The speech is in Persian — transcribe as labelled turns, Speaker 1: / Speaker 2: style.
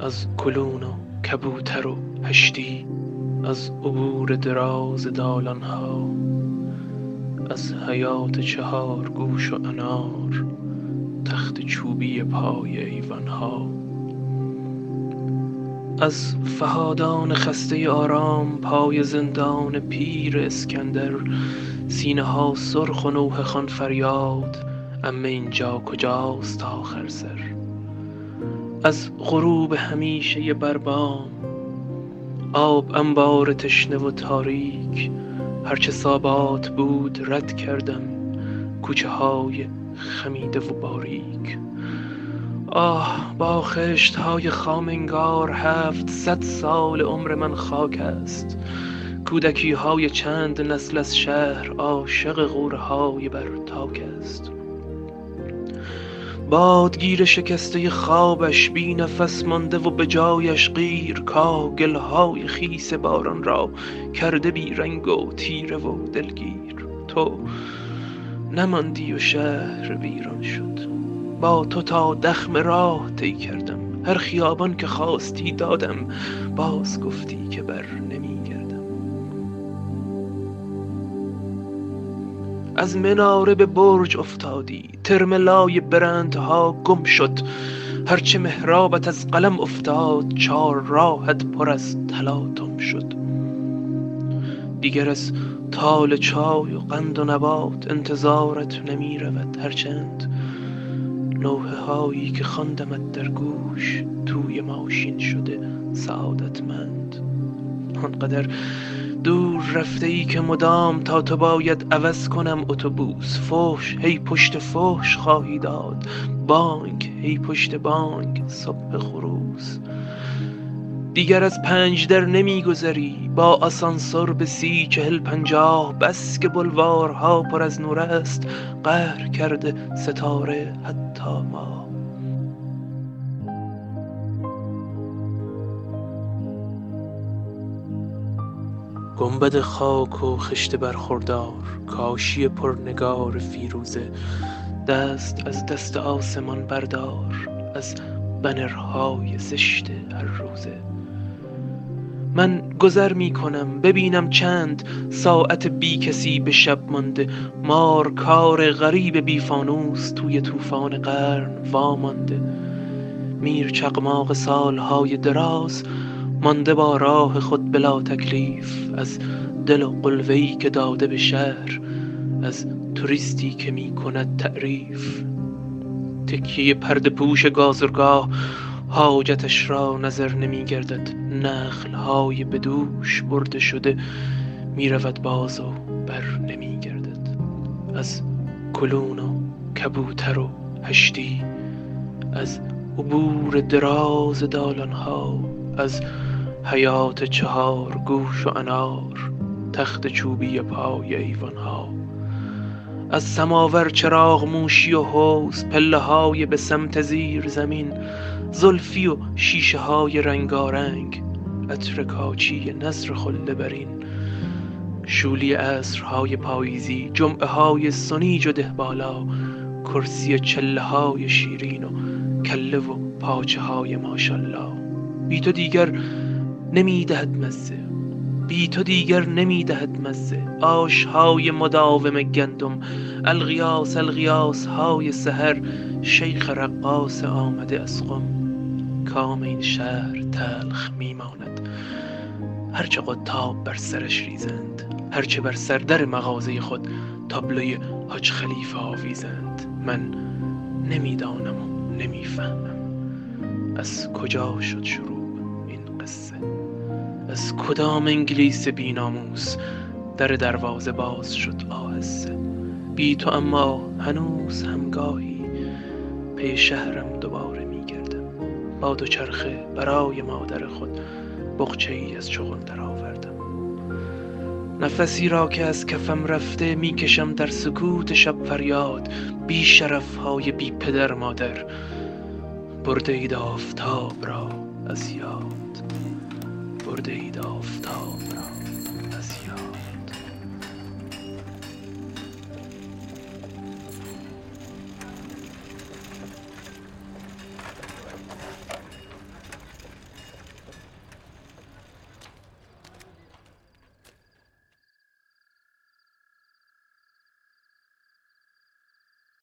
Speaker 1: از کلون و کبوتر و هشتی، از عبور دراز دالانها، از حیات چهار گوش و انار، تخت چوبی پای ایوانها، از فهادان خسته آرام پای زندان پیر اسکندر، سینه ها سرخ و نوحه خوان فریاد عمه اینجا کجاست آخر سر. از غروب همیشه بربام، آب انبار تشنه و تاریک، هرچه سابات بود رد کردم، کوچه های خمیده و باریک. آه با خشت های خام انگار 700 سال عمر من خاک است. کودکی های چند نسل از شهر عاشق غوره های بر تاک است. بادگیر شکسته خوابش بی نفس مانده و به جایش قیر، کاگل های خیس باران را کرده بی رنگ و تیره و دلگیر. تو نماندی و شهر ویران شد، با تو تا دخم راه طی کردم. هر خیابان که خواستی دادم، باز گفتی که بر نمیگردم. از مناره به برج افتادی، ترملای برندها گم شد. هرچه محرابت از قلم افتاد، 4 راهت پر از تلاطم شد. دیگر از تال چای و قند و نبات انتظارت نمی رود، هرچند نوحه هایی که خواندمت در گوش توی ماشین شده سعادتمند. آنقدر دور رفته ای که مدام تا تو باید عوض کنم اتوبوس. فحش هی پشت فحش خواهی داد، بانک هی پشت بانک صبح خروس. دیگر از 5 در نمی گذری، با آسانسور به 30 40 50. بس که بلوارها پر از نور است، قهر کرده ستاره حتی ما. گنبد خاک و خشت برخوردار، کاشی پرنگار فیروزه. دست از دست آسمان بردار، از بنرهای زشت هر روزه. من گذر می کنم ببینم چند ساعت بی کسی به شب مانده. مار کار غریب بی فانوس توی طوفان قرن وامانده. میر چقماق سالهای دراز مانده با راه خود بلا تکلیف. از دل و قلوه‌ای که داده به شهر، از توریستی که می کند تعریف. تکیه پرده پوش گازرگاه حاجتش را نظر نمی گردد. نخل های به دوش برده شده می رود باز و بر نمی گردد. از کلون و کبوتر و هشتی، از عبور دراز دالانها، از حیات 4 گوش و انار، تخت چوبی پای ایوانها. از سماور چراغ موشی و حوض، پله های به سمت زیر زمین، زلفی و شیشه های رنگارنگ، عطر کاچی نذر خلد برین. شولی عصرهای پاییزی، جمعه های سنیج و دهبالا، کرسی چله های شیرین و کله و پاچه های ماشالله. بی تو دیگر نمی دهد مزه، بی تو دیگر نمی دهد مزه. آشهای مداوم گندم، الغیاس الغیاس های سحر، شیخ رقاص آمده از قم. کام این شهر تلخ می ماند، هرچه قطاب بر سرش ریزند، هرچه بر سردر مغازه خود تابلوی حاج خلیفه آویزند. من نمیدانم و نمیفهمم از کجا شد شروع این قصه. از کدام انگلیس بیناموس در دروازه باز شد آهسته. بی تو اما هنوز همگاهی پی شهرم دوباره میگردم. با دوچرخه برای مادر خود بقچه ای از چغن در آوردم. نفسی را که از کفم رفته میکشم در سکوت شب فریاد. بی شرف های بی پدر مادر، برده اید آفتاب را از یاد، برده اید آفتاب را از یاد.